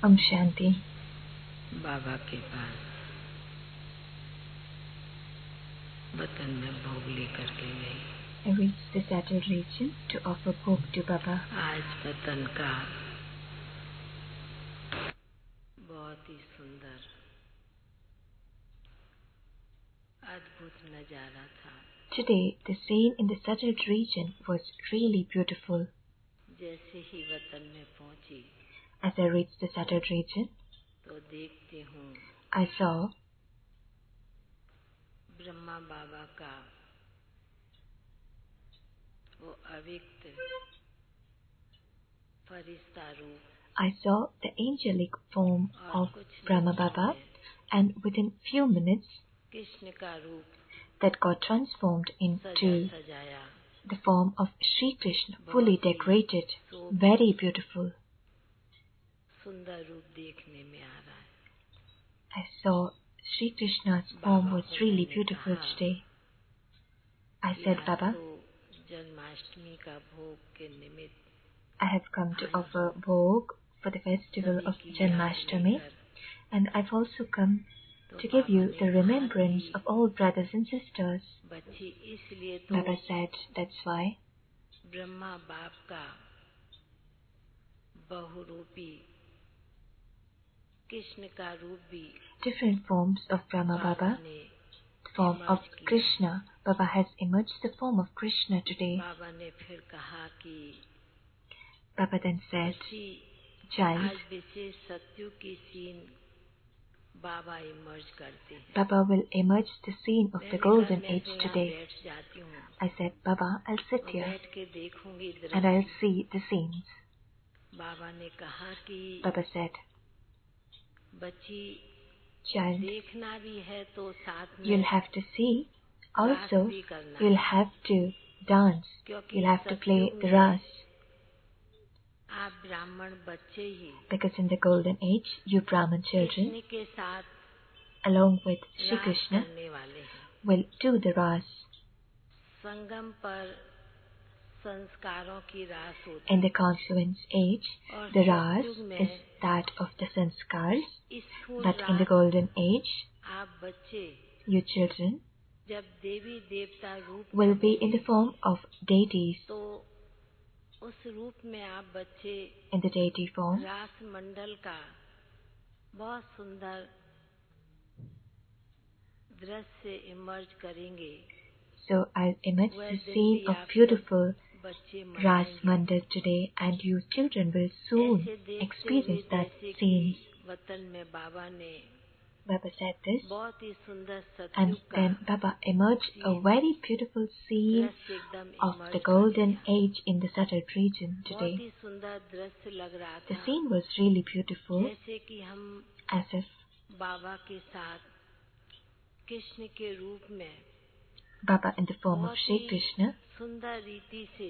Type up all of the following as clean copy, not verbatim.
Om Shanti. बाबा के पास वतन में भोग लेकर के गई। I reached the settled region to offer bhog to Baba. आज वतन का बहुत ही सुंदर अद्भुत नजारा था। Today, the scene in the settled region was really beautiful. जैसे ही वतन में पहुंची As I reached the settled region, तो देखती हूँ I saw ब्रह्मा बाबा का वो अव्यक्त फरिश्ता रूप I saw the angelic form of Brahma Baba, and within few minutes Krishna का रूप that got transformed into सजाया the form of Sri Krishna, fully decorated, very beautiful. सुंदर रूप देखने में आ रहा है। I saw Sri Krishna's form was really beautiful today. I said, Baba, Janmashtami का भोग के निमित्त I have come to offer bhog for the festival of Janmashtami, and I've also come to give you the remembrance of all brothers and sisters. बच्ची इसलिए तो Baba said, that's why Brahma बाप का बहुरूपी कृष्ण का रूप भी different forms of Brahma Baba, ने the form of Krishna, Baba has emerged the form of Krishna today. बाबा ने फिर कहा कि Baba then said, बच्ची child, आज विशेष सत्युग की सीन बाबा इमर्ज करते हैं। Baba will emerge the scene of the golden age today. बैठ जाती हूँ I said, Baba, I'll sit here बैठ के देखूंगी and I'll see the scenes. बाबा ने कहा कि Baba said, बच्ची child, देखना भी है तो साथ में you'll have to see. Also, भी करना you'll have to dance. You'll have to play the ras. आप ब्राह्मण बच्चे ही Because in the golden age, you Brahmin children, Krishna के साथ along with Shri रास Krishna, करने वाले हैं। will do the ras. संगम पर संस्कारों की रास होती In the confluence age, the ras सतयुग में is that of the sanskars, स्थूल but in the रास golden age, आप बच्चे you children जब देवी देवता रूप will में be in the form of deities. तो उस रूप में आप बच्चे In the deity form, रास मंडल का बहुत सुंदर दृश्य इमर्ज करेंगे। so I'll image वह the दिन scene भी of आप beautiful बच्चे Ras मनाएंगे। Mandal today, and you children will soon ऐसे देखते हुए experience that जैसे कि scene. वतन में बाबा ने Baba said this, बहुत ही सुंदर and सतयुग का then Baba emerged a very beautiful scene दृश्य एकदम of the इमर्ज कर golden दिया। age in the settled region बहुत today. ही सुंदर दृश्य लग रहा The था, scene was really beautiful, जैसे कि हम as if बाबा के साथ कृष्ण के रूप में Baba in the form of बहुत Shri ही Krishna, सुंदर रीति से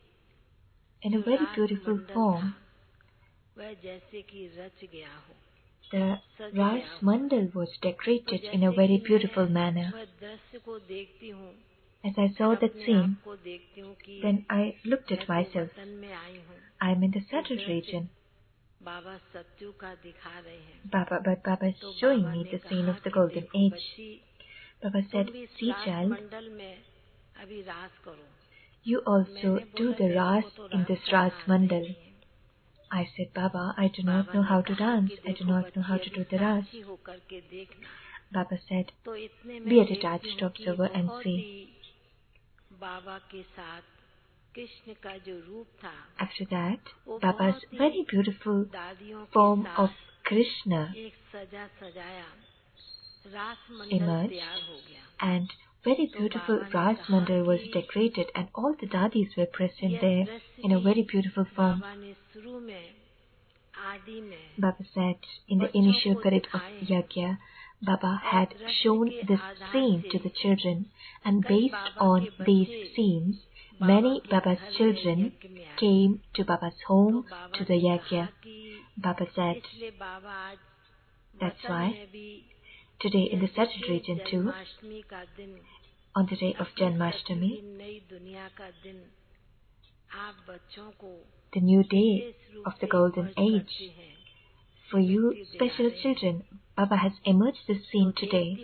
in a जो very रास beautiful मंडल form. था वह जैसे कि रच गया हो, The सज Ras गया हो। Mandal was तो decorated in जैसे a very कि beautiful मैं manner. वह दृश्य को देखती हूँ, As I saw फिर that अपने scene, आप को देखती हूँ कि then I looked मैं at तो myself. वतन में आई हूँ। I'm in the ये settled दृश्य region, बाबा सत्युग का दिखा रहे हैं। but Baba is तो showing बाबा me ने the scene कहा of the कि golden देखो age. बच्ची, Baba तुम said, भी इस see रास child, मंडल में अभी रास करो। you also मैंने do बोला the मेरे Ras को तो in रास this करना Ras आता ही Mandal. नहीं है। I said, Baba, I do not Baba know ने how to कहा dance. कि I do देखो not know बच्ची how to अभी do the Ras. साक्षी होकर के देखना। Baba said, तो इतने be में a देखती detached हूँ कि observer and बहुत see. ही बाबा के साथ कृष्ण का जो रूप था After that, वो Baba's बहुत ही very beautiful दादियों के form of साथ Krishna एक सजा सजाया रास मंडल emerged, तैयार हो गया। and very तो beautiful बाबा ने Ras कहा Mandal was कि decorated, and all the dadis were present यह there दृश्य in a भी very beautiful form. बाबा ने शुरू में आदि में Baba said, in the बच्चों initial को period of दिखाए हैं Yajna, Baba और had दृश्य shown के this आधार scene से to the children, and कई based बाबा on के these बच्चे scenes, बाबा many के Baba's घर में children यज्ञ में आए। came to Baba's तो home बाबा to the ने कहा Yajna. कि Baba said, इसलिए बाबा आज that's वतन why में भी today in the जैसे settled कि region too, जन्माष्टमी का दिन on the day of अपनी Janmashtami, सतयुगी नई दुनिया का दिन आप बच्चों को the new day विशेष रूप of the से golden इमर्ज age, करते हैं, For you special children, Baba has emerged the scene today.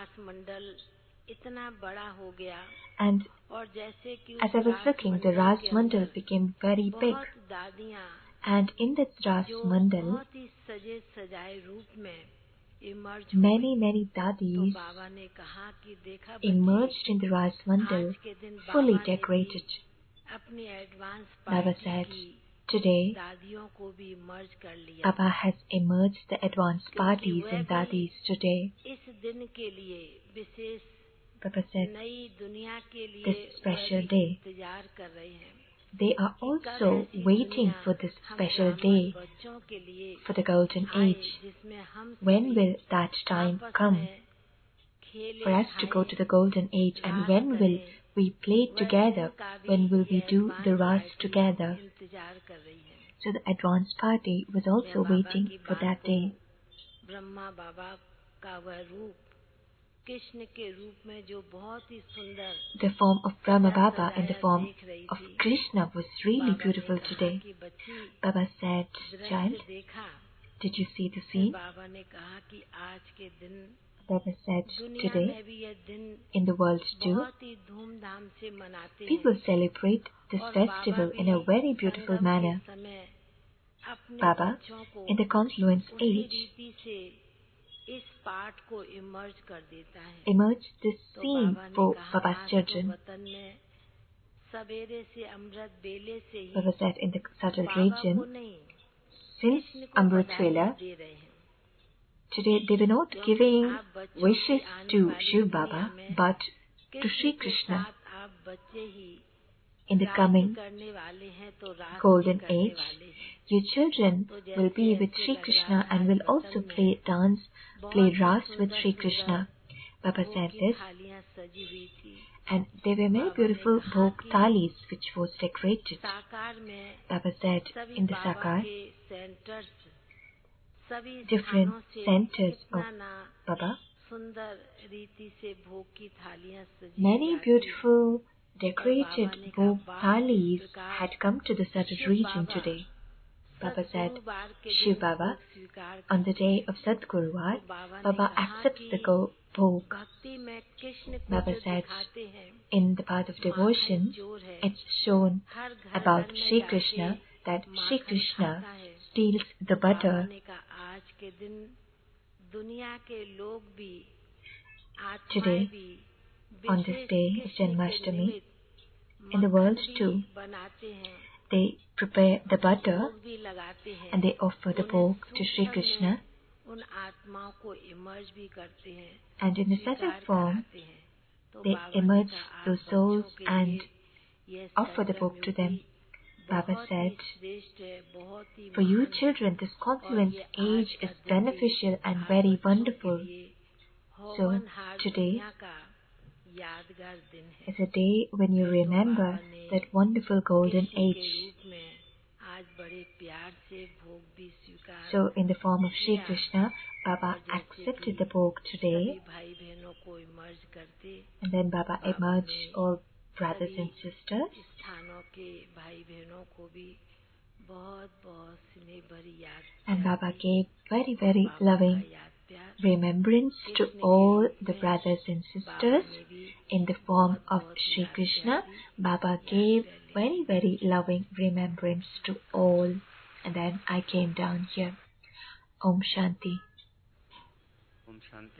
And as I was looking, the Ras Mandal became very big. And in that Ras Mandal, many dadis emerged in the Ras Mandal, fully decorated. Baba said, today, Baba has emerged the advanced parties and dadis today. Baba said, this special day, they are also waiting for this special day, for the golden age. When will that time come for us to go to the golden age, and when will we play together? When will we do the Ras together? So the advanced party was also waiting for that day. The form of Brahma Baba and the form of Krishna was really beautiful today. Baba said, child, did you see the scene? Baba said, today, in the world too, people celebrate this festival in a very beautiful manner. Baba, in the confluence age, emerged this scene for Baba's children. Baba said in the southern region, since Amrit Vela, today they were not giving wishes to Shiv Baba, but to Sri Krishna. In the coming golden age, your children will be with Sri Krishna and will also play Ras with Sri Krishna. Baba said this, and there were many beautiful bhog thalis which was decorated. Baba said in the Sakar, different centers of Baba, many beautiful decorated bhog thalis had come to the Sadat region today. Baba said, Shiv Baba, on the day of Sadguruvar, Baba accepts the bhog. Baba said, in the path of devotion, it's shown about Sri Krishna that Sri Krishna steals the butter. Today, on this day of Janmashtami, in the world too, they prepare the butter and they offer the bhog to Sri Krishna. And in the subtle form, they emerge those souls and offer the bhog to them. Baba said, for you children, this confluence age is beneficial and very wonderful. So today is a day when you remember that wonderful golden age. So in the form of Sri Krishna, Baba accepted the bhog today, and then Baba emerged all brothers and sisters. And Baba gave very loving remembrance to all the brothers and sisters in the form of Sri Krishna. Baba gave very loving remembrance to all. And then I came down here. Om Shanti.